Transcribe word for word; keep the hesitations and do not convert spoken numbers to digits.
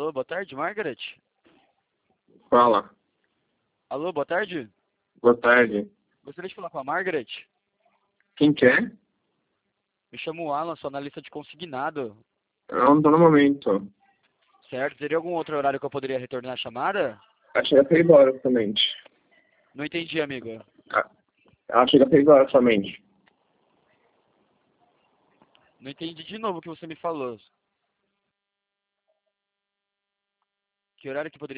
Alô, boa tarde, Margaret? Fala. Alô, boa tarde? Boa tarde. Gostaria de falar com a Margaret? Quem que é? Me chamo Alan, sou analista de consignado. Eu não tô no momento. Certo? Teria algum outro horário que eu poderia retornar a chamada? Ela chega seis horas somente. Não entendi, amigo. Ah, Ela chega seis horas somente. Não entendi de novo o que você me falou. Que horário que poderia